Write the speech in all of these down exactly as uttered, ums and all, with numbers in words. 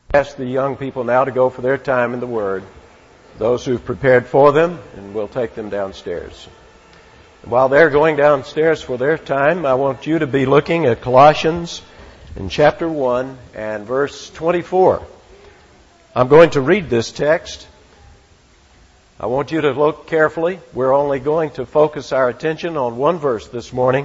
Ask the young people now to go for their time in the Word. Those who've prepared for them, and we'll take them downstairs. While they're going downstairs for their time, I want you to be looking at Colossians in chapter one and verse twenty-four. I'm going to read this text. I want you to look carefully. We're only going to focus our attention on one verse this morning.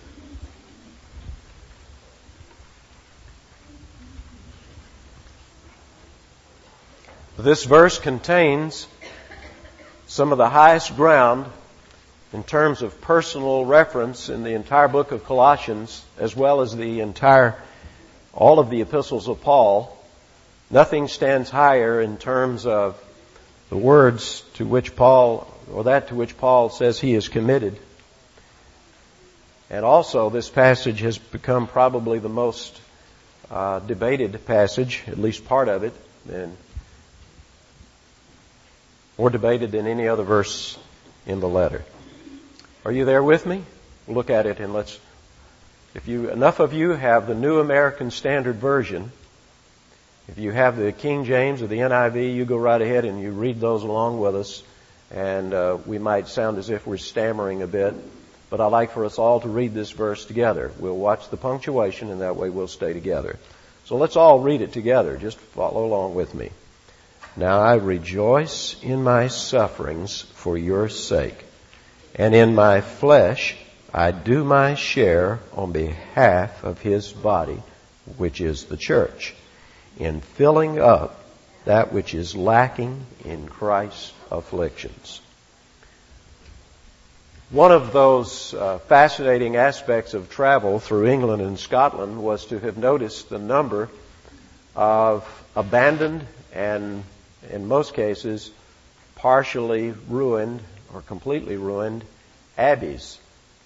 This verse contains some of the highest ground in terms of personal reference in the entire book of Colossians, as well as the entire, all of the epistles of Paul. Nothing stands higher in terms of the words to which Paul, or that to which Paul says he is committed. And also, this passage has become probably the most uh, debated passage, at least part of it, and more debated than any other verse in the letter. Are you there with me? Look at it and let's, if you, enough of you have the New American Standard Version, if you have the King James or the N I V, you go right ahead and you read those along with us, and uh, we might sound as if we're stammering a bit, but I'd like for us all to read this verse together. We'll watch the punctuation, and that way we'll stay together. So let's all read it together. Just follow along with me. Now I rejoice in my sufferings for your sake, and in my flesh I do my share on behalf of his body, which is the church, in filling up that which is lacking in Christ's afflictions. One of those uh, fascinating aspects of travel through England and Scotland was to have noticed the number of abandoned and, in most cases, partially ruined or completely ruined abbeys.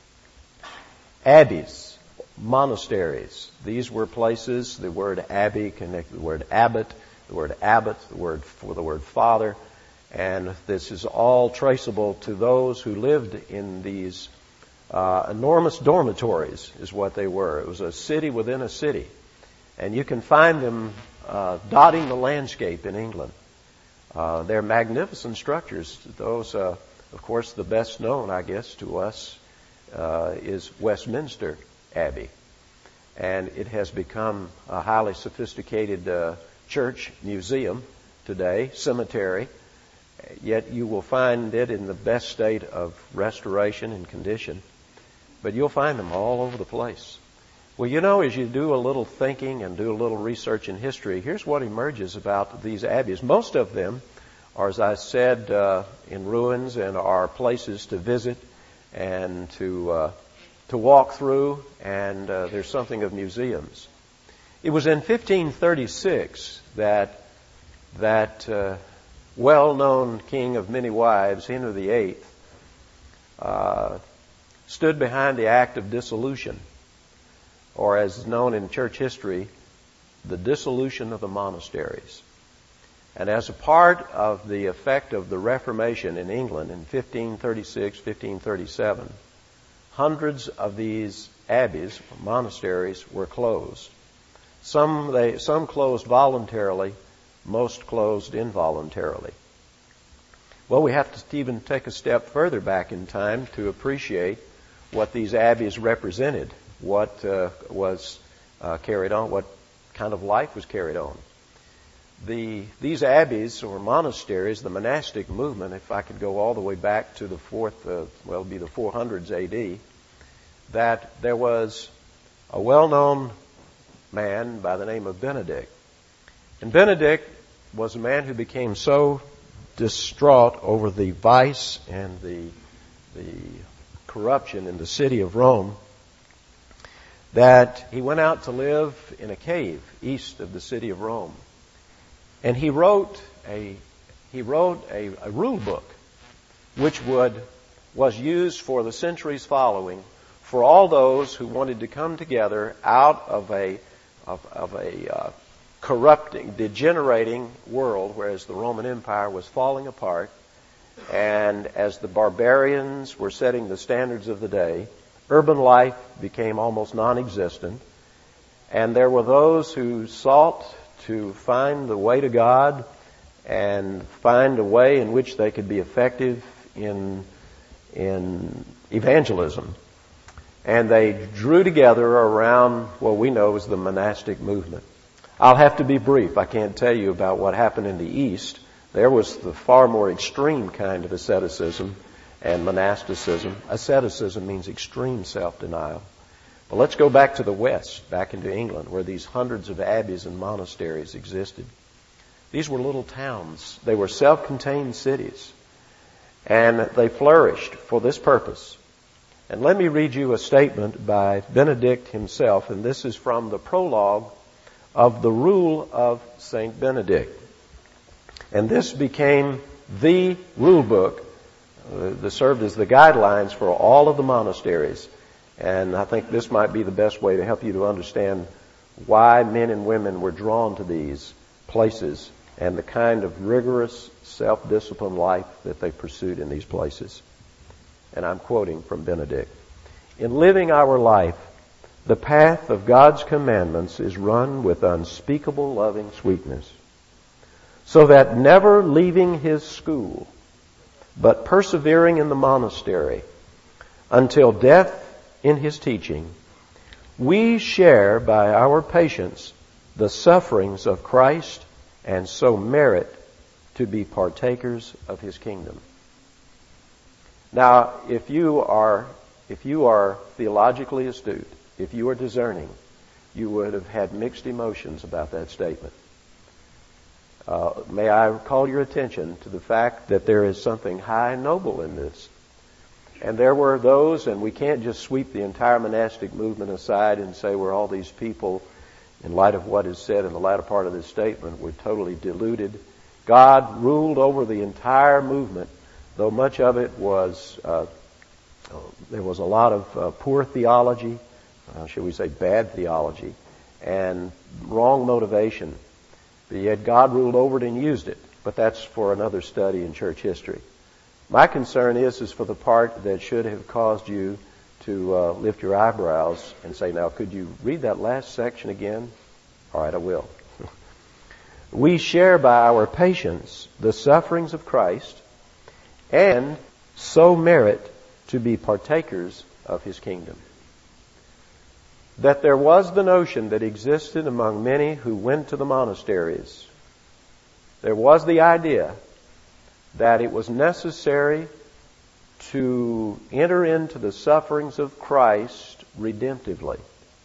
Abbeys, monasteries. These were places, the word abbey connected the word abbot, the word abbot, the word for the word father, and this is all traceable to those who lived in these uh, enormous dormitories, is what they were. It was a city within a city, and you can find them uh, dotting the landscape in England. Uh, they're magnificent structures. Those, uh, of course, the best known, I guess, to us uh, is Westminster Abbey. And it has become a highly sophisticated uh, church museum today, cemetery. Yet you will find it in the best state of restoration and condition. But you'll find them all over the place. Well, you know, as you do a little thinking and do a little research in history, here's what emerges about these abbeys. Most of them are, as I said, uh, in ruins and are places to visit and to uh, to walk through, and uh, there's something of museums. It was in fifteen thirty-six that that uh, well-known king of many wives, Henry the Eighth, uh, stood behind the act of dissolution, or as is known in church history, the dissolution of the monasteries. And as a part of the effect of the Reformation in England in fifteen thirty-six, fifteen thirty-seven, hundreds of these abbeys, monasteries, were closed. Some they some closed voluntarily, most closed involuntarily. Well, we have to even take a step further back in time to appreciate what these abbeys represented, what uh, was uh, carried on, what kind of life was carried on. The these abbeys or monasteries, the monastic movement, if I could go all the way back to the fourth, uh, well, it'd be the four hundreds A D, that there was a well-known man by the name of Benedict. And Benedict was a man who became so distraught over the vice and the the corruption in the city of Rome that he went out to live in a cave east of the city of Rome. And he wrote a he wrote a, a rule book which would was used for the centuries following for all those who wanted to come together out of a of, of a uh, corrupting, degenerating world, whereas the Roman Empire was falling apart, and as the barbarians were setting the standards of the day, urban life became almost non-existent, and there were those who sought to find the way to God and find a way in which they could be effective in, in evangelism. And they drew together around what we know as the monastic movement. I'll have to be brief. I can't tell you about what happened in the East. There was the far more extreme kind of asceticism and monasticism. Asceticism means extreme self-denial. But let's go back to the West, back into England, where these hundreds of abbeys and monasteries existed. These were little towns. They were self-contained cities. And they flourished for this purpose. And let me read you a statement by Benedict himself, and this is from the prologue of the Rule of Saint Benedict. And this became the rule book uh, that served as the guidelines for all of the monasteries. And I think this might be the best way to help you to understand why men and women were drawn to these places and the kind of rigorous self-disciplined life that they pursued in these places. And I'm quoting from Benedict. In living our life, the path of God's commandments is run with unspeakable loving sweetness, so that never leaving his school, but persevering in the monastery until death in his teaching, we share by our patience the sufferings of Christ and so merit to be partakers of his kingdom. Now, if you are, if you are theologically astute, if you are discerning, you would have had mixed emotions about that statement. Uh, may I call your attention to the fact that there is something high and noble in this. And there were those, and we can't just sweep the entire monastic movement aside and say we're all these people, in light of what is said in the latter part of this statement, we're totally deluded. God ruled over the entire movement, though much of it was, uh, there was a lot of uh, poor theology, uh, shall we say bad theology, and wrong motivation. But yet God ruled over it and used it. But that's for another study in church history. My concern is, is for the part that should have caused you to uh, lift your eyebrows and say, now, could you read that last section again? All right, I will. We share by our patience the sufferings of Christ and so merit to be partakers of his kingdom. That there was the notion that existed among many who went to the monasteries. There was the idea that it was necessary to enter into the sufferings of Christ redemptively.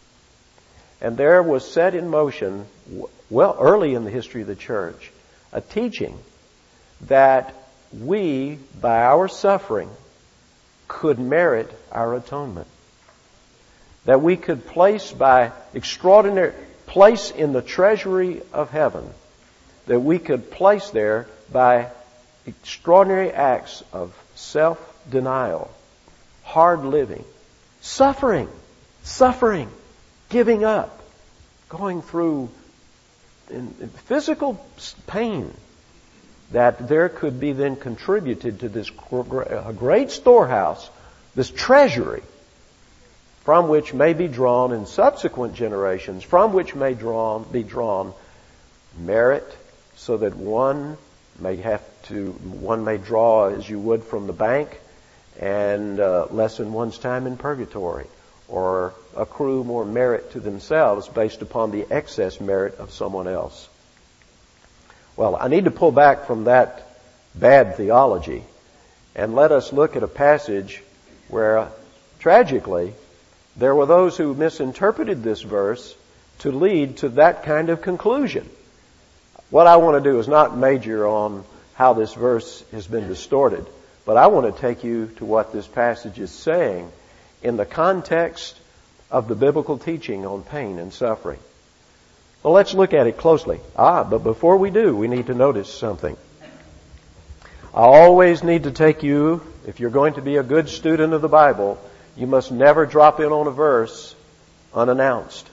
And there was set in motion, well, early in the history of the church, a teaching that we, by our suffering, could merit our atonement. That we could place by extraordinary, place in the treasury of heaven, that we could place there by extraordinary acts of self-denial, hard living, suffering, suffering, giving up, going through in, in physical pain, that there could be then contributed to this great storehouse, this treasury, from which may be drawn in subsequent generations, from which may drawn, be drawn merit, so that one may have to, one may draw as you would from the bank and uh, lessen one's time in purgatory, or accrue more merit to themselves based upon the excess merit of someone else. Well, I need to pull back from that bad theology and let us look at a passage where, tragically, there were those who misinterpreted this verse to lead to that kind of conclusion. What I want to do is not major on how this verse has been distorted, but I want to take you to what this passage is saying in the context of the biblical teaching on pain and suffering. Well, let's look at it closely. Ah, but before we do, we need to notice something. I always need to take you, if you're going to be a good student of the Bible, you must never drop in on a verse unannounced.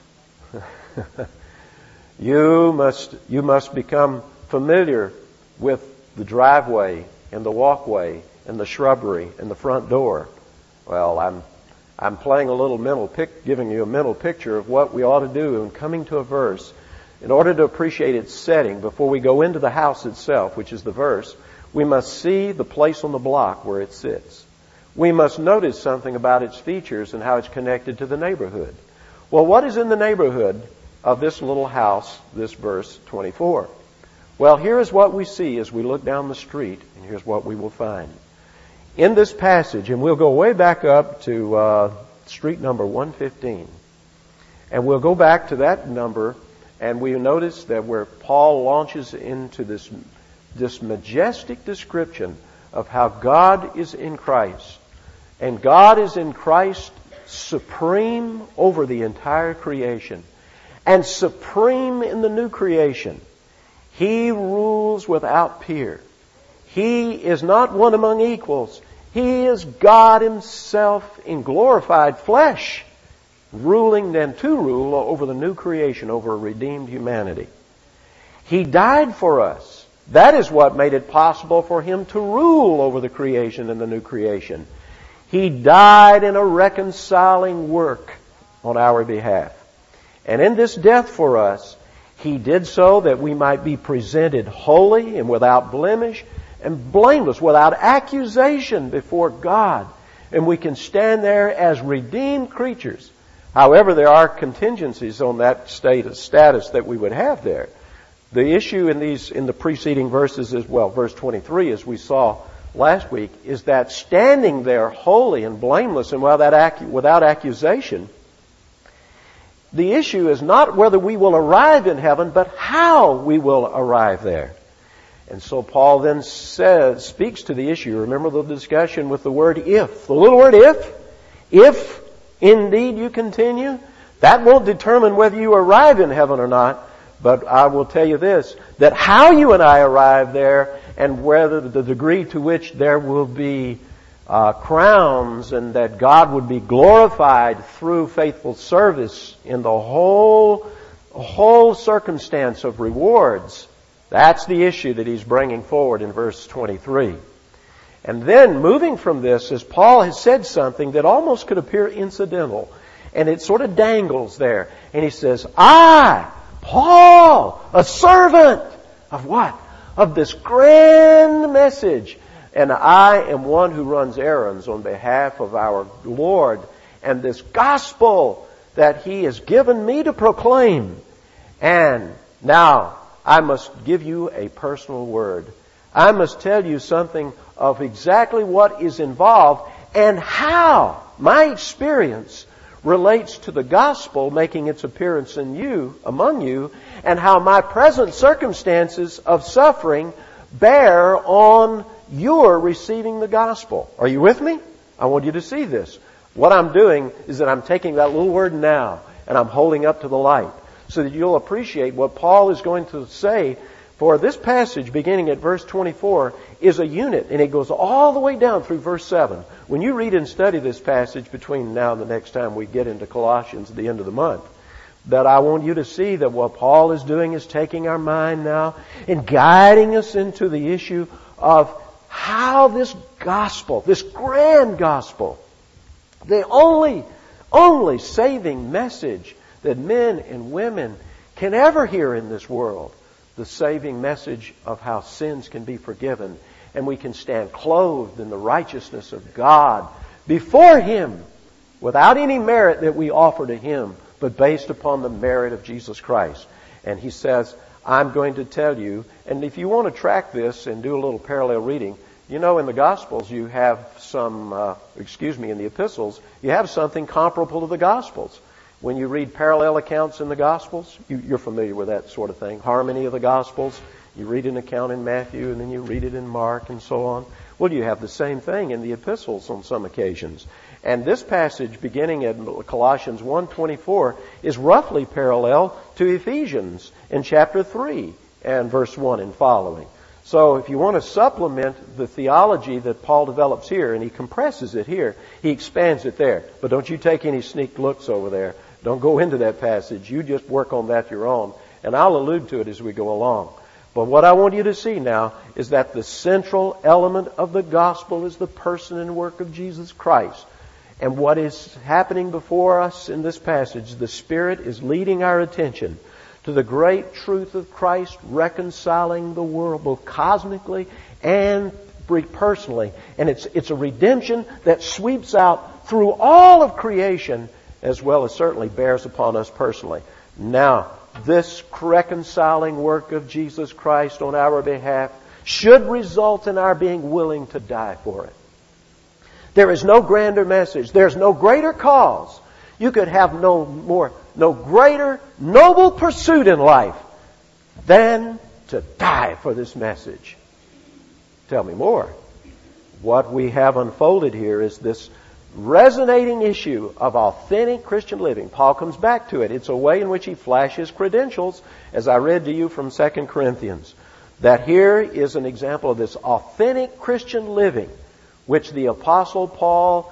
You must, you must become familiar with the driveway and the walkway and the shrubbery and the front door. Well, I'm, I'm playing a little mental pic, giving you a mental picture of what we ought to do in coming to a verse. In order to appreciate its setting, before we go into the house itself, which is the verse, we must see the place on the block where it sits. We must notice something about its features and how it's connected to the neighborhood. Well, what is in the neighborhood of this little house, this verse twenty-four? Well, here is what we see as we look down the street, and here's what we will find. In this passage, and we'll go way back up to uh, street number one fifteen, and we'll go back to that number, and we notice that where Paul launches into this, this majestic description of how God is in Christ, and God is in Christ supreme over the entire creation, and supreme in the new creation. He rules without peer. He is not one among equals. He is God Himself in glorified flesh, ruling then to rule over the new creation, over a redeemed humanity. He died for us. That is what made it possible for Him to rule over the creation and the new creation. He died in a reconciling work on our behalf. And in this death for us, He did so that we might be presented holy and without blemish and blameless, without accusation before God. And we can stand there as redeemed creatures. However, there are contingencies on that state of status that we would have there. The issue in these, in the preceding verses as well, verse twenty-three, as we saw last week, is that standing there holy and blameless and without, without accusation, the issue is not whether we will arrive in heaven, but how we will arrive there. And so Paul then says, speaks to the issue. Remember the discussion with the word if. The little word if. If indeed you continue, that won't determine whether you arrive in heaven or not. But I will tell you this, that how you and I arrive there and whether the degree to which there will be uh, crowns and that God would be glorified through faithful service in the whole, whole circumstance of rewards, that's the issue that he's bringing forward in verse twenty-three. And then moving from this, as Paul has said something that almost could appear incidental, and it sort of dangles there. And he says, I, Paul, a servant of what? Of this grand message. And I am one who runs errands on behalf of our Lord. And this gospel that He has given me to proclaim. And now I must give you a personal word. I must tell you something of exactly what is involved and how my experience relates to the gospel making its appearance in you, among you, and how my present circumstances of suffering bear on your receiving the gospel. Are you with me? I want you to see this. What I'm doing is that I'm taking that little word now and I'm holding up to the light so that you'll appreciate what Paul is going to say. For this passage, beginning at verse twenty-four, is a unit, and it goes all the way down through verse seven. When you read and study this passage between now and the next time we get into Colossians at the end of the month, that I want you to see that what Paul is doing is taking our mind now and guiding us into the issue of how this gospel, this grand gospel, the only, only saving message that men and women can ever hear in this world, the saving message of how sins can be forgiven and we can stand clothed in the righteousness of God before Him without any merit that we offer to Him, but based upon the merit of Jesus Christ. And he says, I'm going to tell you, and if you want to track this and do a little parallel reading, you know in the Gospels you have some, uh, excuse me, in the epistles, you have something comparable to the Gospels. When you read parallel accounts in the Gospels, you, you're familiar with that sort of thing. Harmony of the Gospels. You read an account in Matthew and then you read it in Mark and so on. Well, you have the same thing in the epistles on some occasions. And this passage beginning at Colossians one twenty-four is roughly parallel to Ephesians in chapter three and verse one and following. So if you want to supplement the theology that Paul develops here, and he compresses it here, he expands it there. But don't you take any sneak looks over there. Don't go into that passage. You just work on that your own. And I'll allude to it as we go along. But what I want you to see now is that the central element of the gospel is the person and work of Jesus Christ. And what is happening before us in this passage, the Spirit is leading our attention to the great truth of Christ reconciling the world, both cosmically and personally. And it's, it's a redemption that sweeps out through all of creation, as well as certainly bears upon us personally. Now, this reconciling work of Jesus Christ on our behalf should result in our being willing to die for it. There is no grander message. There's no greater cause. You could have no more, no greater noble pursuit in life than to die for this message. Tell me more. What we have unfolded here is this resonating issue of authentic Christian living. Paul comes back to it. It's a way in which he flashes credentials, as I read to you from Second Corinthians. That here is an example of this authentic Christian living, which the Apostle Paul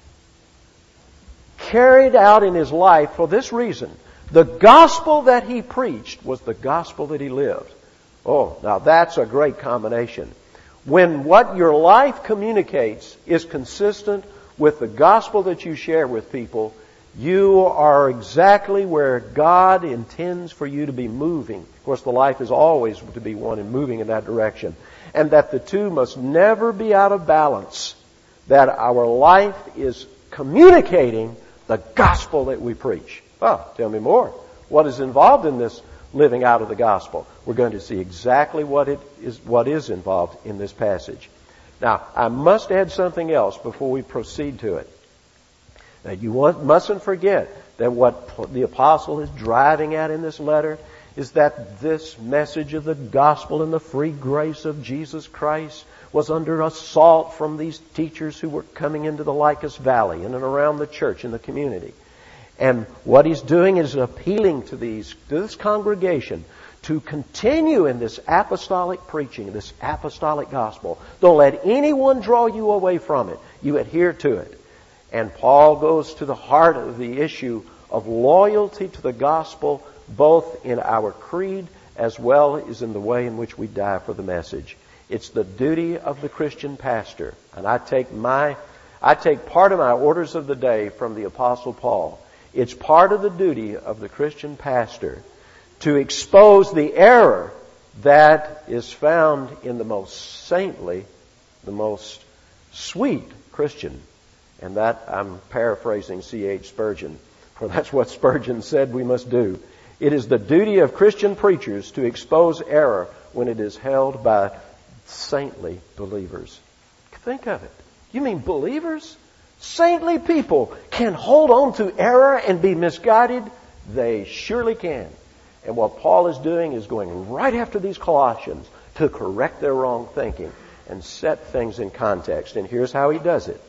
carried out in his life for this reason. The gospel that he preached was the gospel that he lived. Oh, now that's a great combination. When what your life communicates is consistent with the gospel that you share with people, you are exactly where God intends for you to be moving. Of course, the life is always to be one and moving in that direction. And that the two must never be out of balance. That our life is communicating the gospel that we preach. Oh, tell me more. What is involved in this living out of the gospel? We're going to see exactly what it is, what is involved in this passage. Now, I must add something else before we proceed to it. Now, you want, mustn't forget that what the apostle is driving at in this letter is that this message of the gospel and the free grace of Jesus Christ was under assault from these teachers who were coming into the Lycus Valley in and around the church and the community. And what he's doing is appealing to these, to this congregation to continue in this apostolic preaching, this apostolic gospel. Don't let anyone draw you away from it. You adhere to it. And Paul goes to the heart of the issue of loyalty to the gospel, both in our creed as well as in the way in which we die for the message. It's the duty of the Christian pastor. And I take my, I take part of my orders of the day from the Apostle Paul. It's part of the duty of the Christian pastor to expose the error that is found in the most saintly, the most sweet Christian. And that, I'm paraphrasing C H Spurgeon, for that's what Spurgeon said we must do. It is the duty of Christian preachers to expose error when it is held by saintly believers. Think of it. You mean believers? Saintly people can hold on to error and be misguided? They surely can. And what Paul is doing is going right after these Colossians to correct their wrong thinking and set things in context. And here's how he does it.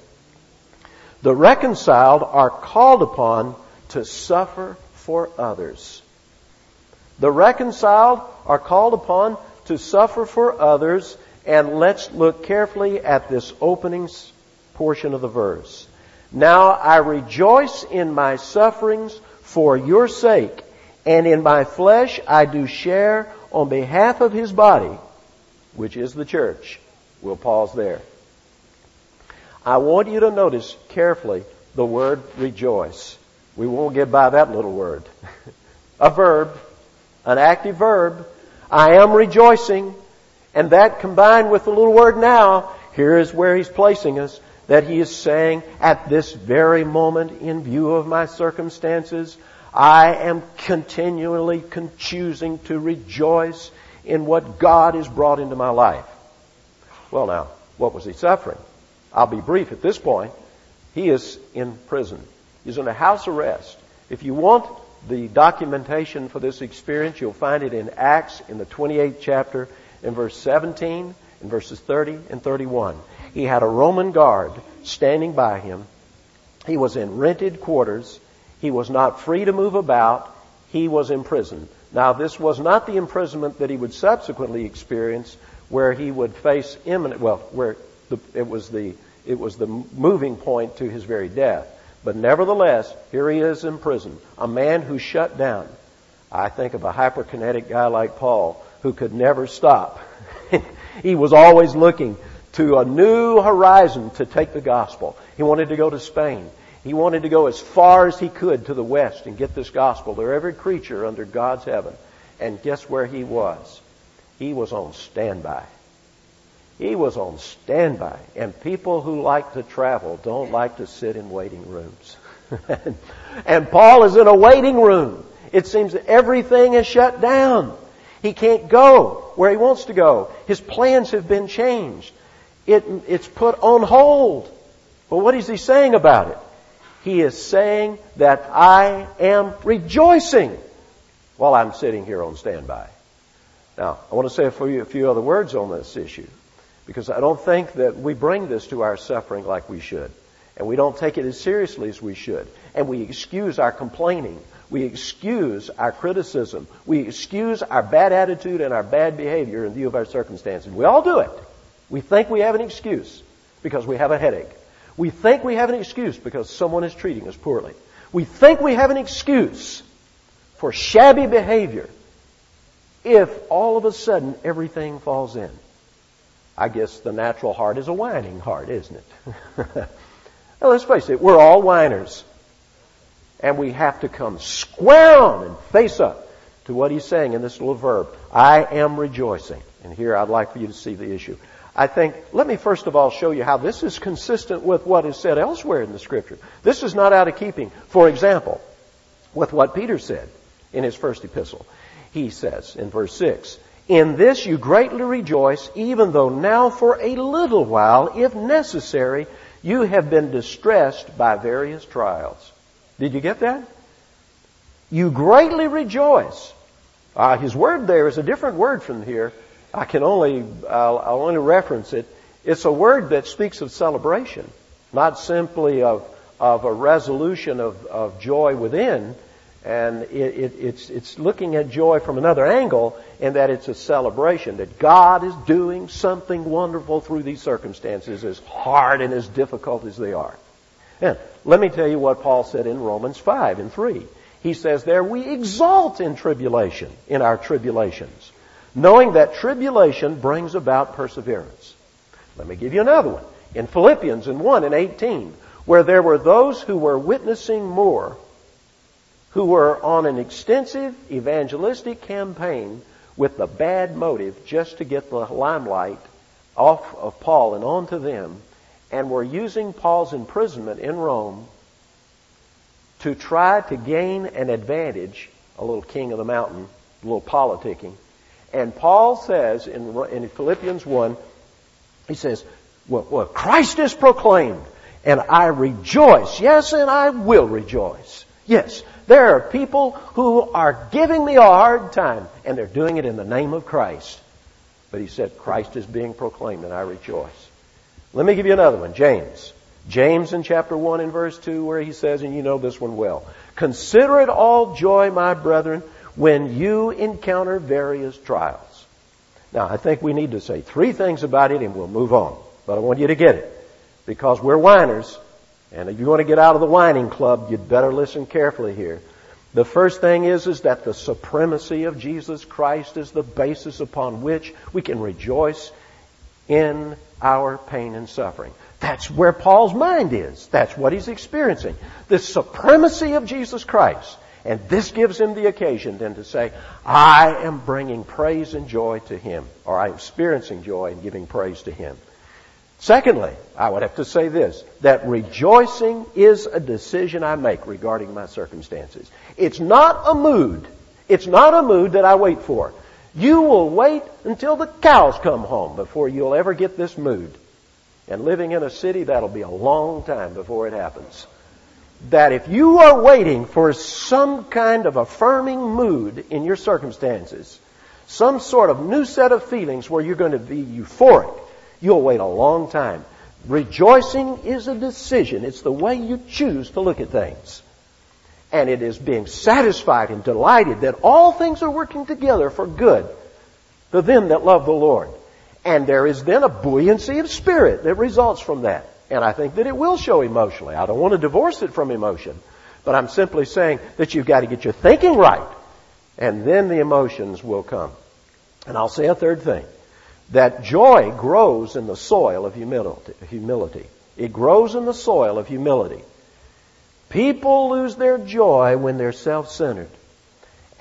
The reconciled are called upon to suffer for others. The reconciled are called upon to suffer for others. And let's look carefully at this opening portion of the verse. Now I rejoice in my sufferings for your sake, and in my flesh I do share on behalf of his body, which is the church. We'll pause there. I want you to notice carefully the word rejoice. We won't get by that little word. A verb, an active verb. I am rejoicing. And that combined with the little word now, here is where he's placing us. That he is saying, at this very moment, in view of my circumstances, I am continually con- choosing to rejoice in what God has brought into my life. Well now, what was he suffering? I'll be brief at this point. He is in prison. He's under house arrest. If you want the documentation for this experience, you'll find it in Acts in the twenty-eighth chapter in verse seventeen, in verses thirty and thirty-one. He had a Roman guard standing by him. He was in rented quarters. He was not free to move about. He was in prison. Now, this was not the imprisonment that he would subsequently experience, where he would face imminent, well, where the, it was the it was the moving point to his very death. But nevertheless, here he is in prison, a man who shut down. I think of a hyperkinetic guy like Paul, who could never stop. He was always looking to a new horizon to take the gospel. He wanted to go to Spain. He wanted to go as far as he could to the west and get this gospel to every creature under God's heaven. And guess where he was? He was on standby. He was on standby. And people who like to travel don't like to sit in waiting rooms. And Paul is in a waiting room. It seems that everything is shut down. He can't go where he wants to go. His plans have been changed. It, it's put on hold. But what is he saying about it? He is saying that I am rejoicing while I'm sitting here on standby. Now, I want to say a few, a few other words on this issue, because I don't think that we bring this to our suffering like we should. And we don't take it as seriously as we should. And we excuse our complaining. We excuse our criticism. We excuse our bad attitude and our bad behavior in view of our circumstances. We all do it. We think we have an excuse because we have a headache. We think we have an excuse because someone is treating us poorly. We think we have an excuse for shabby behavior if all of a sudden everything falls in. I guess the natural heart is a whining heart, isn't it? Now, let's face it, we're all whiners. And we have to come square on and face up to what he's saying in this little verb. I am rejoicing. And here I'd like for you to see the issue. I think, let me first of all show you how this is consistent with what is said elsewhere in the Scripture. This is not out of keeping, for example, with what Peter said in his first epistle. He says in verse six, in this you greatly rejoice, even though now for a little while, if necessary, you have been distressed by various trials. Did you get that? You greatly rejoice. Uh, his word there is a different word from here. I can only, I'll, I'll only reference it. It's a word that speaks of celebration, not simply of, of a resolution of, of joy within. And it, it, it's, it's looking at joy from another angle, in that it's a celebration that God is doing something wonderful through these circumstances, as hard and as difficult as they are. And let me tell you what Paul said in Romans five and three. He says there, we exult in tribulation, in our tribulations, knowing that tribulation brings about perseverance. Let me give you another one. In Philippians in one and eighteen, where there were those who were witnessing more, who were on an extensive evangelistic campaign with the bad motive just to get the limelight off of Paul and onto them, and were using Paul's imprisonment in Rome to try to gain an advantage, a little king of the mountain, a little politicking. And Paul says in, in Philippians one, he says, well, well, Christ is proclaimed, and I rejoice. Yes, and I will rejoice. Yes, there are people who are giving me a hard time, and they're doing it in the name of Christ. But he said, Christ is being proclaimed, and I rejoice. Let me give you another one, James. James in chapter one and verse two, where he says, and you know this one well, consider it all joy, my brethren, when you encounter various trials. Now, I think we need to say three things about it, and we'll move on. But I want you to get it, because we're whiners. And if you want to get out of the whining club, you'd better listen carefully here. The first thing is, is that the supremacy of Jesus Christ is the basis upon which we can rejoice in our pain and suffering. That's where Paul's mind is. That's what he's experiencing. The supremacy of Jesus Christ. And this gives him the occasion then to say, I am bringing praise and joy to Him. Or I'm experiencing joy and giving praise to Him. Secondly, I would have to say this, that rejoicing is a decision I make regarding my circumstances. It's not a mood. It's not a mood that I wait for. You will wait until the cows come home before you'll ever get this mood. And living in a city, that'll be a long time before it happens. That if you are waiting for some kind of affirming mood in your circumstances, some sort of new set of feelings where you're going to be euphoric, you'll wait a long time. Rejoicing is a decision. It's the way you choose to look at things. And it is being satisfied and delighted that all things are working together for good to them that love the Lord. And there is then a buoyancy of spirit that results from that. And I think that it will show emotionally. I don't want to divorce it from emotion. But I'm simply saying that you've got to get your thinking right. And then the emotions will come. And I'll say a third thing. That joy grows in the soil of humility. humility. It grows in the soil of humility. People lose their joy when they're self-centered.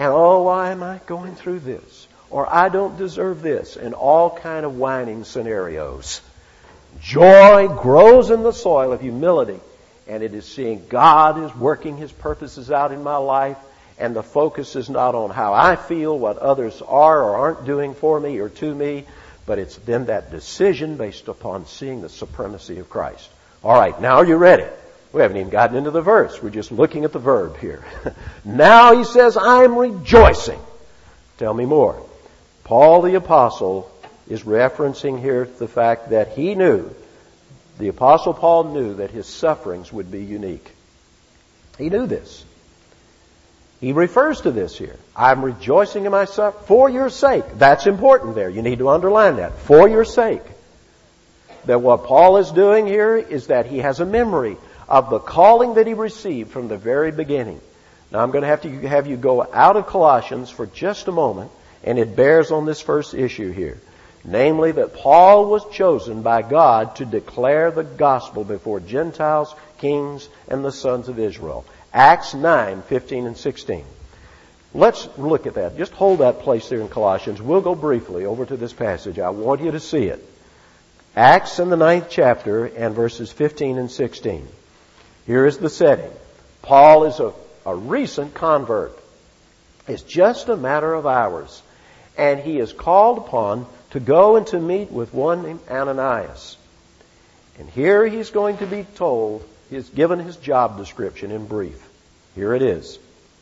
And oh, why am I going through this? Or I don't deserve this, and all kind of whining scenarios. Joy grows in the soil of humility, and it is seeing God is working His purposes out in my life, and the focus is not on how I feel, what others are or aren't doing for me or to me, but it's then that decision based upon seeing the supremacy of Christ. All right, now are you ready? We haven't even gotten into the verse. We're just looking at the verb here. Now he says, I'm rejoicing. Tell me more. Paul the Apostle is referencing here the fact that he knew, the Apostle Paul knew that his sufferings would be unique. He knew this. He refers to this here. I'm rejoicing in my suffering for your sake. That's important there. You need to underline that. For your sake. That what Paul is doing here is that he has a memory of the calling that he received from the very beginning. Now I'm going to have to have you go out of Colossians for just a moment, and it bears on this first issue here. Namely that Paul was chosen by God to declare the gospel before Gentiles, kings, and the sons of Israel. Acts nine, fifteen and sixteen. Let's look at that. Just hold that place there in Colossians. We'll go briefly over to this passage. I want you to see it. Acts in the ninth chapter and verses fifteen and sixteen. Here is the setting. Paul is a, a recent convert. It's just a matter of hours. And he is called upon to go and to meet with one named Ananias. And here he's going to be told, he's given his job description in brief. Here it is.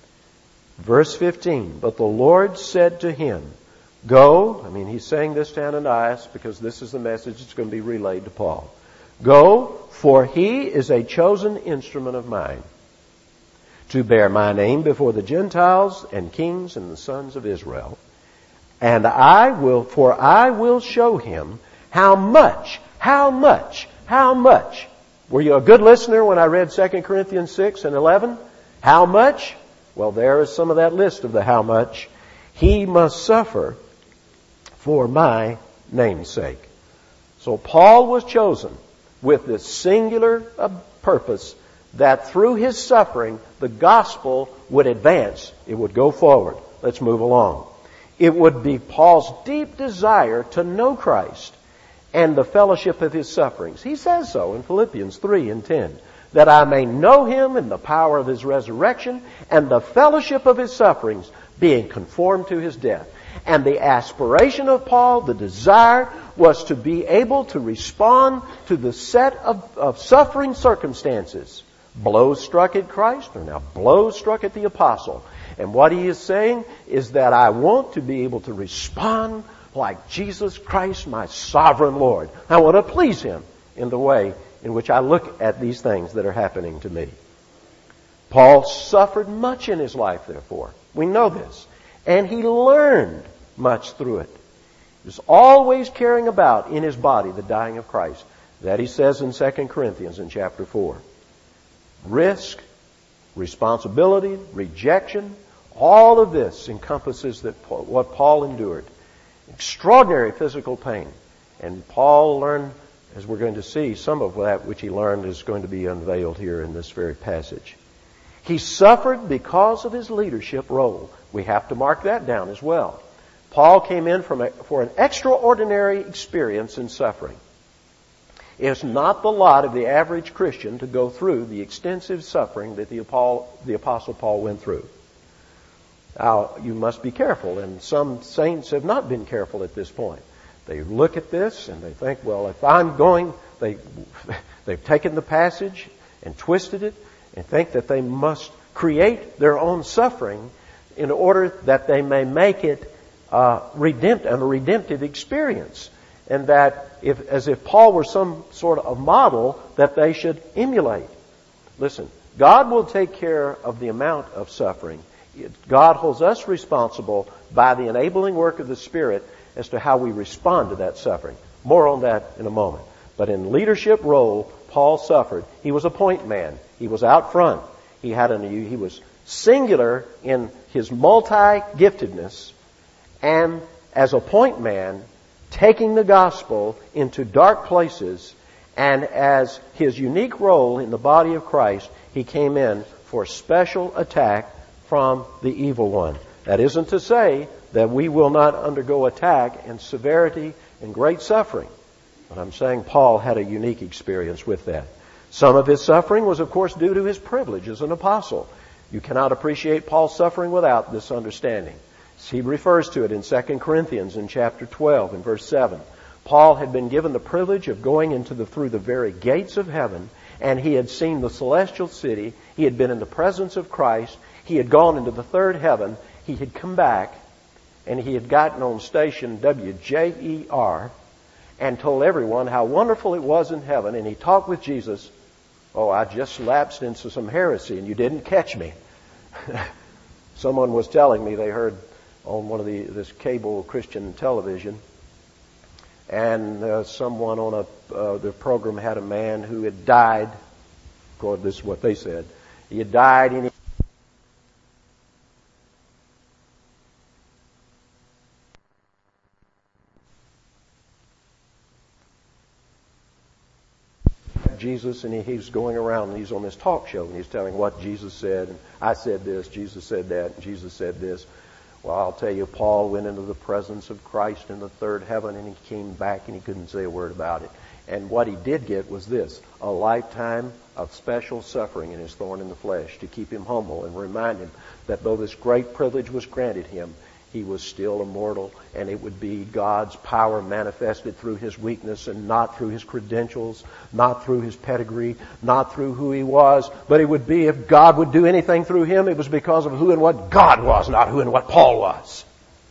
Verse fifteen, but the Lord said to him, go, I mean he's saying this to Ananias because this is the message that's going to be relayed to Paul. Go, for he is a chosen instrument of mine to bear my name before the Gentiles and kings and the sons of Israel. And I will, for I will show him how much, how much, how much. Were you a good listener when I read Second Corinthians six and eleven? How much? Well, there is some of that list of the how much. He must suffer for my name's sake. So Paul was chosen with this singular purpose that through his suffering, the gospel would advance. It would go forward. Let's move along. It would be Paul's deep desire to know Christ and the fellowship of his sufferings. He says so in Philippians three and ten. That I may know him in the power of his resurrection and the fellowship of his sufferings, being conformed to his death. And the aspiration of Paul, the desire, was to be able to respond to the set of, of suffering circumstances. Blows struck at Christ are now blows struck at the apostle. And what he is saying is that I want to be able to respond like Jesus Christ, my sovereign Lord. I want to please him in the way in which I look at these things that are happening to me. Paul suffered much in his life, therefore. We know this. And he learned much through it. He was always carrying about in his body the dying of Christ. That he says in Second Corinthians in chapter four. Risk, responsibility, rejection, all of this encompasses that what Paul endured. Extraordinary physical pain. And Paul learned, as we're going to see, some of that which he learned is going to be unveiled here in this very passage. He suffered because of his leadership role. We have to mark that down as well. Paul came in from a, for an extraordinary experience in suffering. It's not the lot of the average Christian to go through the extensive suffering that the, the Apostle Paul went through. Now, you must be careful, and some saints have not been careful at this point. They look at this and they think, well, if I'm going, they, they've taken the passage and twisted it and think that they must create their own suffering in order that they may make it uh, redempt- a redemptive experience. And that if, as if Paul were some sort of model that they should emulate. Listen, God will take care of the amount of suffering. God holds us responsible by the enabling work of the Spirit as to how we respond to that suffering. More on that in a moment. But in leadership role, Paul suffered. He was a point man. He was out front. He had an, he was singular in his multi-giftedness, and as a point man, taking the gospel into dark places, and as his unique role in the body of Christ, he came in for special attack from the evil one. That isn't to say that we will not undergo attack and severity and great suffering. But I'm saying Paul had a unique experience with that. Some of his suffering was, of course, due to his privilege as an apostle. You cannot appreciate Paul's suffering without this understanding. He refers to it in Second Corinthians in chapter twelve and verse seven. Paul had been given the privilege of going into the, through the very gates of heaven, and he had seen the celestial city. He had been in the presence of Christ. He had gone into the third heaven. He had come back, and he had gotten on station W J E R and told everyone how wonderful it was in heaven, and he talked with Jesus. Oh, I just lapsed into some heresy, and you didn't catch me. Someone was telling me they heard on one of the this cable Christian television, and uh, someone on a uh, the program had a man who had died. Of course, this is what they said. He had died, and he Jesus, and he, he's going around and he's on this talk show and he's telling what Jesus said, and I said this, Jesus said that, and Jesus said this. Well, I'll tell you, Paul went into the presence of Christ in the third heaven, and he came back and he couldn't say a word about it. And what he did get was this, a lifetime of special suffering in his thorn in the flesh to keep him humble and remind him that though this great privilege was granted him, he was still immortal, and it would be God's power manifested through his weakness and not through his credentials, not through his pedigree, not through who he was. But it would be, if God would do anything through him, it was because of who and what God was, not who and what Paul was.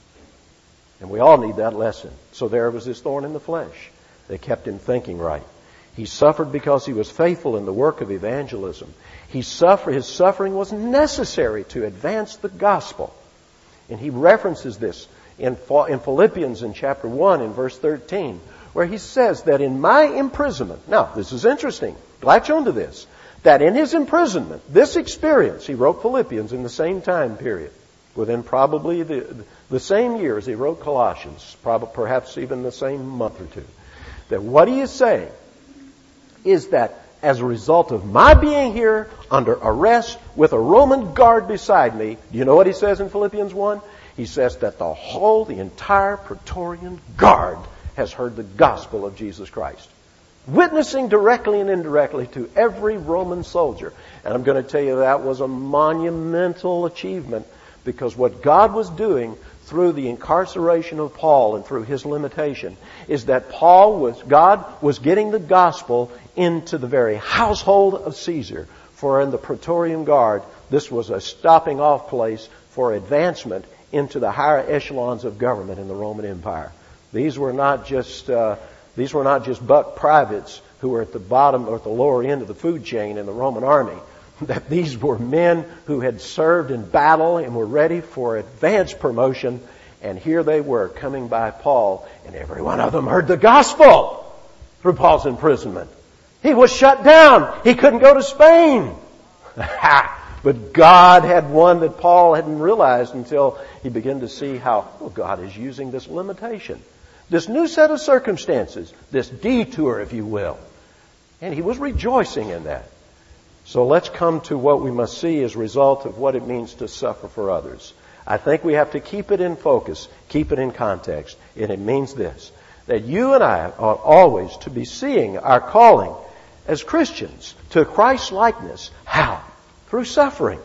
And we all need that lesson. So there was this thorn in the flesh that kept him thinking right. He suffered because he was faithful in the work of evangelism. He suffered, his suffering was necessary to advance the gospel. And he references this in Philippians in chapter one in verse thirteen, where he says that in my imprisonment, now this is interesting, latch on to this, that in his imprisonment, this experience, he wrote Philippians in the same time period, within probably the, the same year as he wrote Colossians, probably, perhaps even the same month or two, that what he is saying is that as a result of my being here under arrest with a Roman guard beside me, do you know what he says in Philippians one? He says that the whole, the entire Praetorian Guard has heard the gospel of Jesus Christ, witnessing directly and indirectly to every Roman soldier. And I'm going to tell you that was a monumental achievement, because what God was doing through the incarceration of Paul and through his limitation is that Paul was, God was getting the gospel into the very household of Caesar. For in the Praetorian Guard, this was a stopping off place for advancement into the higher echelons of government in the Roman Empire. These were not just, uh, these were not just buck privates who were at the bottom or at the lower end of the food chain in the Roman army. That these were men who had served in battle and were ready for advanced promotion. And here they were coming by Paul, and every one of them heard the gospel through Paul's imprisonment. He was shut down. He couldn't go to Spain. But God had one that Paul hadn't realized until he began to see how well, God is using this limitation, this new set of circumstances, this detour, if you will. And he was rejoicing in that. So let's come to what we must see as a result of what it means to suffer for others. I think we have to keep it in focus, keep it in context. And it means this, that you and I ought always to be seeing our calling as Christians to Christ-likeness. How? Through suffering.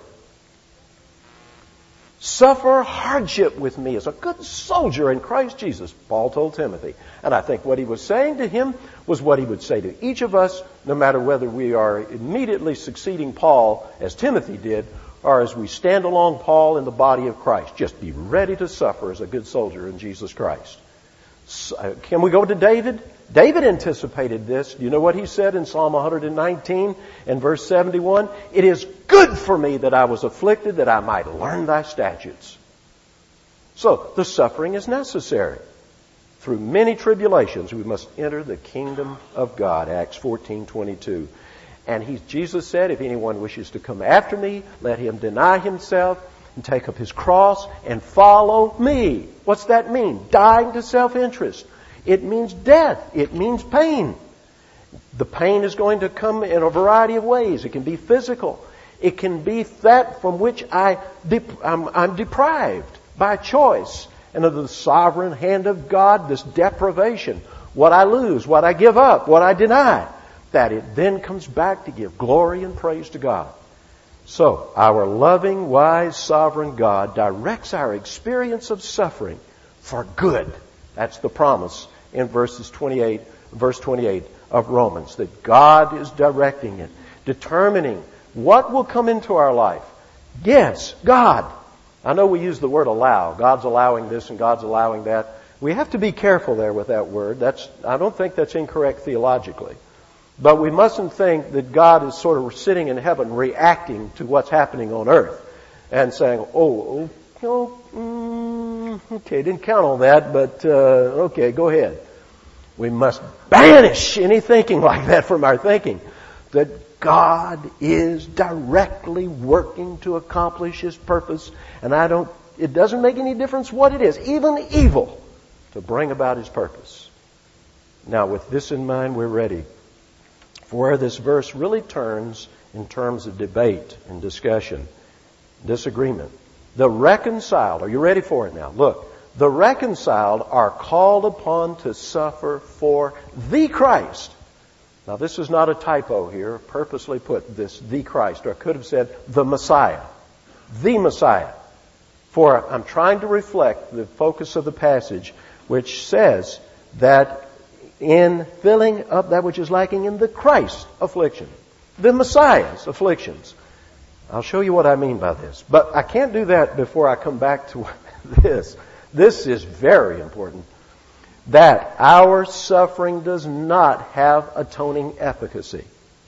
Suffer hardship with me as a good soldier in Christ Jesus, Paul told Timothy. And I think what he was saying to him was what he would say to each of us, no matter whether we are immediately succeeding Paul, as Timothy did, or as we stand along Paul in the body of Christ. Just be ready to suffer as a good soldier in Jesus Christ. So, can we go to David? David anticipated this. Do you know what he said in Psalm one nineteen and verse seventy-one? It is good for me that I was afflicted, that I might learn thy statutes. So, the suffering is necessary. Through many tribulations, we must enter the kingdom of God. Acts fourteen twenty-two. And he, Jesus said, if anyone wishes to come after me, let him deny himself and take up his cross and follow me. What's that mean? Dying to self-interest. It means death. It means pain. The pain is going to come in a variety of ways. It can be physical. It can be that from which I dep- I'm, I'm deprived. by choice, and under the sovereign hand of God, this deprivation, what I lose, what I give up, what I deny, that it then comes back to give glory and praise to God. So, our loving, wise, sovereign God directs our experience of suffering for good. That's the promise in verses twenty-eight, verse twenty-eight of Romans, that God is directing it, determining what will come into our life. Yes, God. I know we use the word allow. God's allowing this and God's allowing that. We have to be careful there with that word. That's, I don't think that's incorrect theologically. But we mustn't think that God is sort of sitting in heaven reacting to what's happening on earth and saying, oh, oh, mm, okay, didn't count on that, but uh, okay, go ahead. We must banish any thinking like that from our thinking. That God is directly working to accomplish His purpose, and I don't, it doesn't make any difference what it is, even evil, to bring about His purpose. Now, with this in mind, we're ready for where this verse really turns in terms of debate and discussion, disagreement. The reconciled, are you ready for it now? Look, the reconciled are called upon to suffer for the Christ. Now, this is not a typo here, purposely put this, the Christ, or I could have said the Messiah. The Messiah. For I'm trying to reflect the focus of the passage, which says that in filling up that which is lacking in the Christ affliction, the Messiah's afflictions. I'll show you what I mean by this. But I can't do that before I come back to this. This is very important. That our suffering does not have atoning efficacy.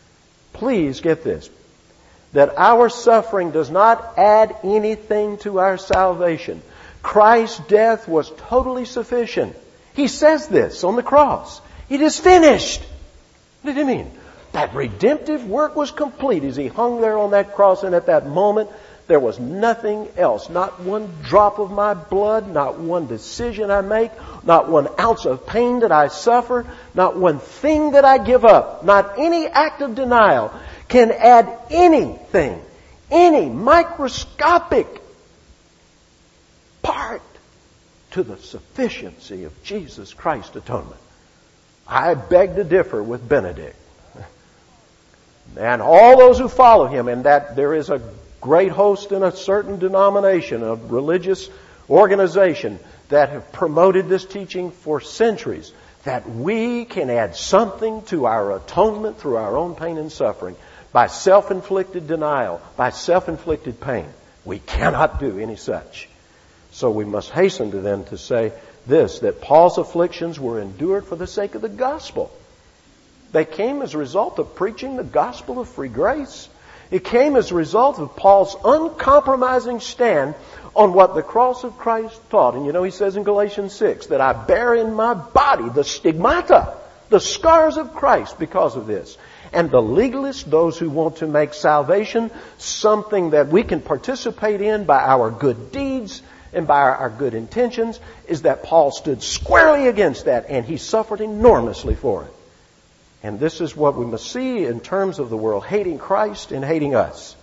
Please get this. That our suffering does not add anything to our salvation. Christ's death was totally sufficient. He says this on the cross. It is finished. What did he mean? That redemptive work was complete as He hung there on that cross, and at that moment there was nothing else. Not one drop of my blood, not one decision I make, not one ounce of pain that I suffer, not one thing that I give up, not any act of denial can add anything, any microscopic part to the sufficiency of Jesus Christ's atonement. I beg to differ with Benedict. And all those who follow him, and that there is a great host in a certain denomination, a religious organization that have promoted this teaching for centuries, that we can add something to our atonement through our own pain and suffering by self-inflicted denial, by self-inflicted pain. We cannot do any such. So we must hasten to them to say this, that Paul's afflictions were endured for the sake of the gospel. They came as a result of preaching the gospel of free grace. It came as a result of Paul's uncompromising stand on what the cross of Christ taught. And you know, he says in Galatians six that I bear in my body the stigmata, the scars of Christ because of this. And the legalists, those who want to make salvation something that we can participate in by our good deeds and by our, our good intentions, is that Paul stood squarely against that, and he suffered enormously for it. And this is what we must see in terms of the world hating Christ and hating us.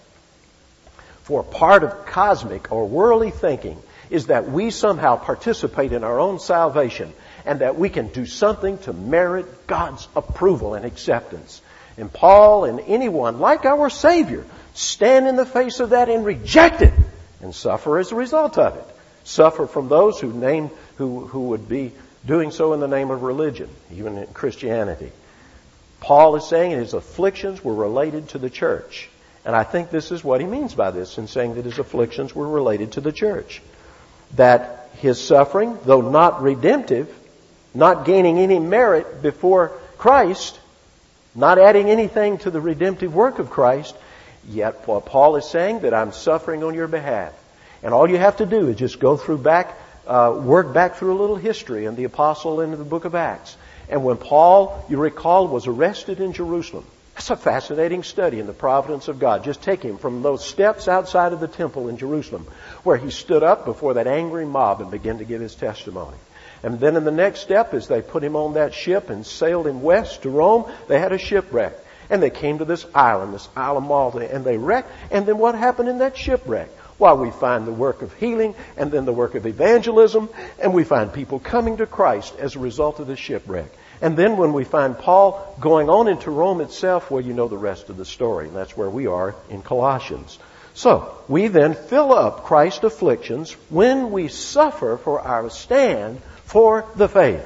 For part of cosmic or worldly thinking is that we somehow participate in our own salvation and that we can do something to merit God's approval and acceptance. And Paul and anyone like our Savior stand in the face of that and reject it and suffer as a result of it. Suffer from those who name who, who would be doing so in the name of religion, even in Christianity. Paul is saying his afflictions were related to the church. And I think this is what he means by this in saying that his afflictions were related to the church. That his suffering, though not redemptive, not gaining any merit before Christ, not adding anything to the redemptive work of Christ, yet what Paul is saying that I'm suffering on your behalf. And all you have to do is just go through back, uh, work back through a little history in the apostle and in the book of Acts. And when Paul, you recall, was arrested in Jerusalem, that's a fascinating study in the providence of God. Just take him from those steps outside of the temple in Jerusalem, where he stood up before that angry mob and began to give his testimony. And then in the next step, as they put him on that ship and sailed him west to Rome, they had a shipwreck. And they came to this island, this Isle of Malta, and they wrecked. And then what happened in that shipwreck? while we find the work of healing and then the work of evangelism, and we find people coming to Christ as a result of the shipwreck. And then when we find Paul going on into Rome itself, well, you know the rest of the story. And that's where we are in Colossians. So, we then fill up Christ's afflictions when we suffer for our stand for the faith.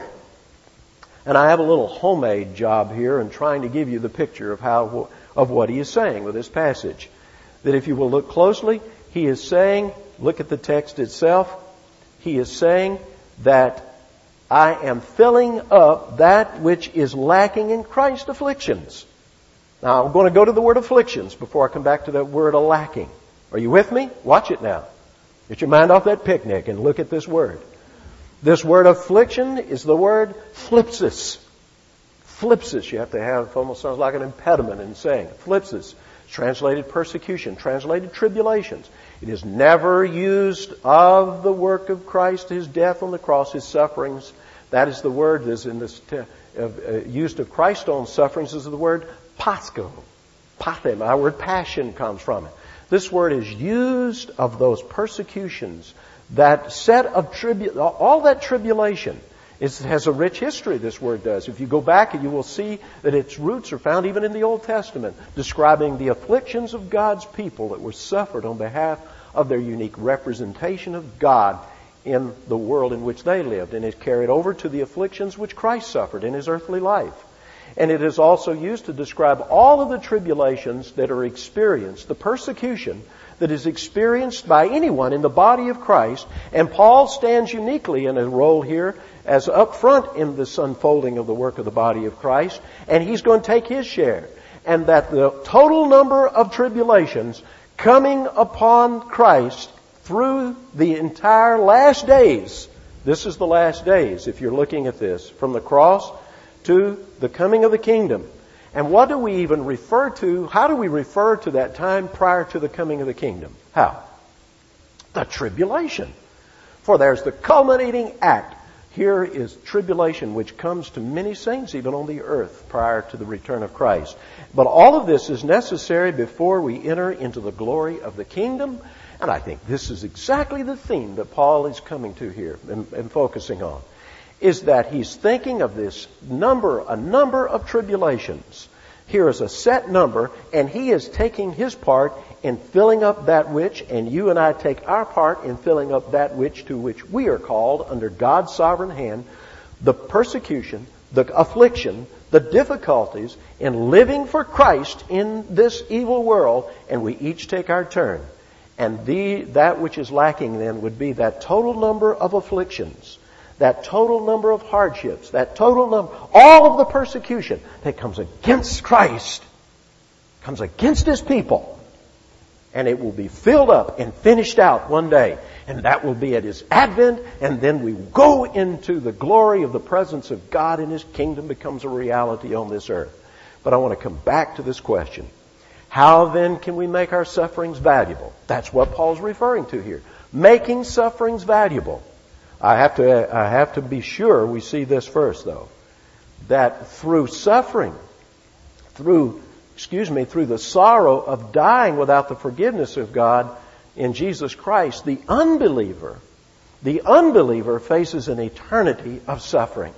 And I have a little homemade job here in trying to give you the picture of how of what he is saying with this passage. That if you will look closely, he is saying, look at the text itself, he is saying that I am filling up that which is lacking in Christ's afflictions. Now, I'm going to go to the word afflictions before I come back to that word a lacking. Are you with me? Watch it now. Get your mind off that picnic and look at this word. This word affliction is the word thlipsis. Thlipsis, you have to have, almost sounds like an impediment in saying. Thlipsis. It's translated persecution, translated tribulations. It is never used of the work of Christ, His death on the cross, His sufferings. That is the word that is in this te- uh, used of Christ's own sufferings is the word pasco. Pathem, our word passion comes from it. This word is used of those persecutions, that set of tribu- all that tribulation. It has a rich history, this word does. If you go back, you will see that its roots are found even in the Old Testament, describing the afflictions of God's people that were suffered on behalf of their unique representation of God in the world in which they lived. And it carried over to the afflictions which Christ suffered in His earthly life. And it is also used to describe all of the tribulations that are experienced, the persecution that is experienced by anyone in the body of Christ. And Paul stands uniquely in a role here as up front in this unfolding of the work of the body of Christ. And he's going to take his share. And that the total number of tribulations coming upon Christ through the entire last days, this is the last days if you're looking at this, from the cross to the coming of the kingdom. And what do we even refer to? How do we refer to that time prior to the coming of the kingdom? How? The tribulation. For there's the culminating act. Here is tribulation which comes to many saints even on the earth prior to the return of Christ. But all of this is necessary before we enter into the glory of the kingdom. And I think this is exactly the theme that Paul is coming to here and, and focusing on. Is that he's thinking of this number, a number of tribulations. Here is a set number, and he is taking his part in filling up that which, and you and I take our part in filling up that which to which we are called under God's sovereign hand, the persecution, the affliction, the difficulties in living for Christ in this evil world, and we each take our turn. And the, that which is lacking then would be that total number of afflictions, that total number of hardships, that total number, all of the persecution that comes against Christ, comes against His people. And it will be filled up and finished out one day. And that will be at His advent. And then we go into the glory of the presence of God, and His kingdom becomes a reality on this earth. But I want to come back to this question. How then can we make our sufferings valuable? That's what Paul's referring to here. Making sufferings valuable. I have to, I have to be sure we see this first, though. That through suffering, through, excuse me, through the sorrow of dying without the forgiveness of God in Jesus Christ, the unbeliever, the unbeliever faces an eternity of suffering.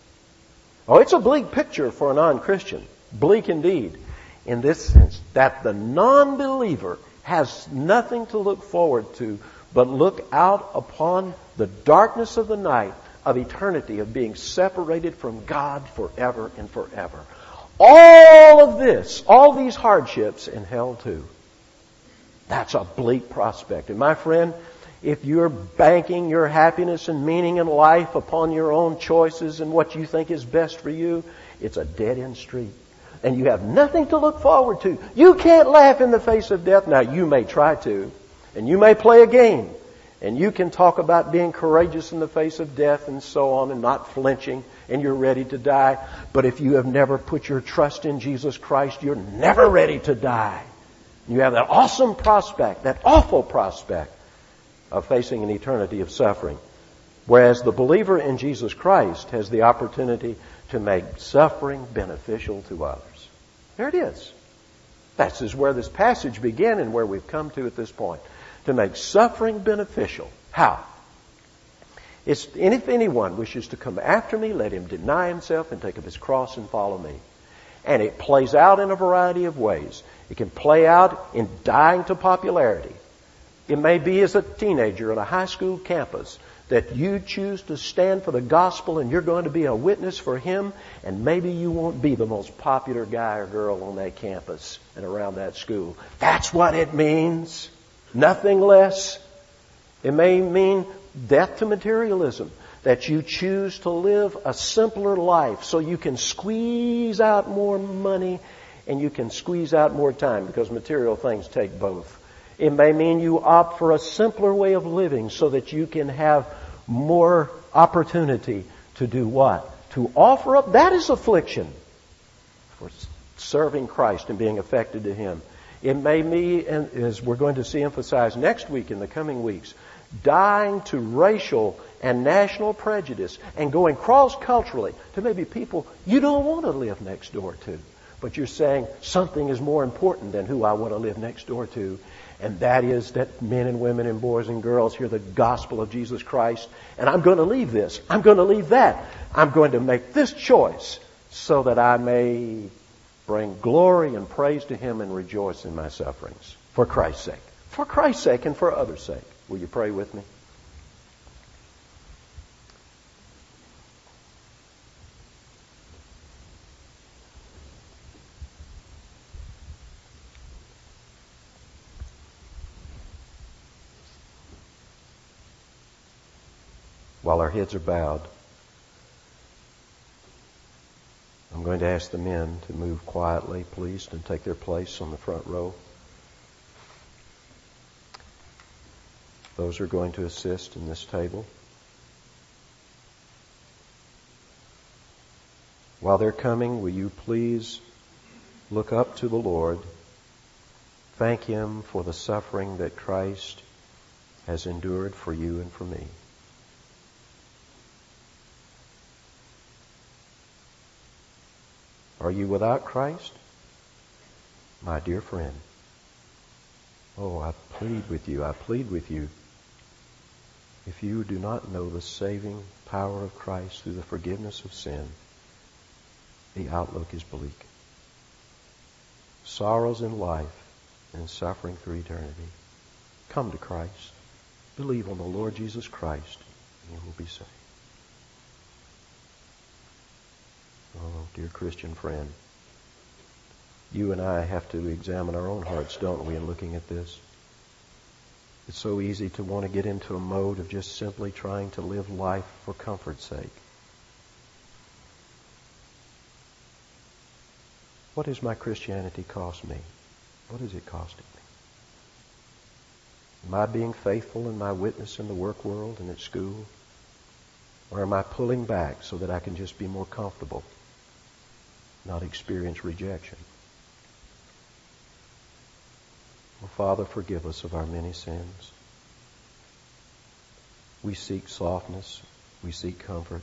Oh, it's a bleak picture for a non-Christian. Bleak indeed. In this sense, that the non-believer has nothing to look forward to but look out upon the darkness of the night of eternity, of being separated from God forever and forever. All of this, all these hardships in hell too. That's a bleak prospect. And my friend, if you're banking your happiness and meaning in life upon your own choices and what you think is best for you, it's a dead-end street. And you have nothing to look forward to. You can't laugh in the face of death. Now, you may try to. And you may play a game. And you can talk about being courageous in the face of death and so on and not flinching and you're ready to die. But if you have never put your trust in Jesus Christ, you're never ready to die. You have that awesome prospect, that awful prospect of facing an eternity of suffering. Whereas the believer in Jesus Christ has the opportunity to make suffering beneficial to others. There it is. That's where this passage began and where we've come to at this point. to make suffering beneficial. How? It's, and if anyone wishes to come after me, let him deny himself and take up his cross and follow me. And it plays out in a variety of ways. It can play out in dying to popularity. It may be as a teenager on a high school campus that you choose to stand for the gospel and you're going to be a witness for Him, and maybe you won't be the most popular guy or girl on that campus and around that school. That's what it means. Nothing less. It may mean death to materialism, that you choose to live a simpler life so you can squeeze out more money and you can squeeze out more time, because material things take both. It may mean you opt for a simpler way of living so that you can have more opportunity to do what? To offer up, that is affliction, for serving Christ and being affected to Him. It may be, and as we're going to see emphasized next week in the coming weeks, dying to racial and national prejudice and going cross-culturally to maybe people you don't want to live next door to. But you're saying something is more important than who I want to live next door to. And that is that men and women and boys and girls hear the gospel of Jesus Christ. And I'm going to leave this. I'm going to leave that. I'm going to make this choice so that I may bring glory and praise to Him and rejoice in my sufferings. For Christ's sake. For Christ's sake and for others' sake. Will you pray with me? While our heads are bowed, I'm going to ask the men to move quietly, please, and take their place on the front row. Those who are going to assist in this table. While they're coming, will you please look up to the Lord, thank Him for the suffering that Christ has endured for you and for me. Are you without Christ? My dear friend, oh, I plead with you, I plead with you. If you do not know the saving power of Christ through the forgiveness of sin, the outlook is bleak. Sorrows in life and suffering through eternity. Come to Christ. Believe on the Lord Jesus Christ, and you will be saved. Oh, dear Christian friend, you and I have to examine our own hearts, don't we, in looking at this? It's so easy to want to get into a mode of just simply trying to live life for comfort's sake. What has my Christianity cost me? What is it costing me? Am I being faithful in my witness in the work world and at school? Or am I pulling back so that I can just be more comfortable, not experience rejection? Oh, Father, forgive us of our many sins. We seek softness. We seek comfort.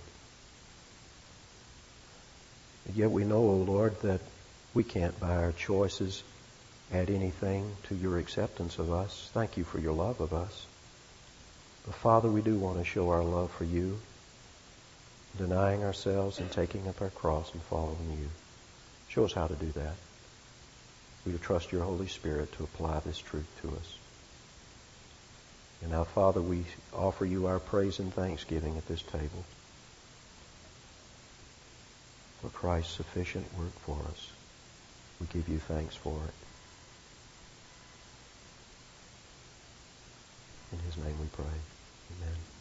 And yet we know, O Lord, that we can't by our choices add anything to your acceptance of us. Thank you for your love of us. But Father, we do want to show our love for you, denying ourselves and taking up our cross and following you. Show us how to do that. We trust your Holy Spirit to apply this truth to us. And now, Father, we offer you our praise and thanksgiving at this table for Christ's sufficient work for us. We give you thanks for it. In His name we pray. Amen.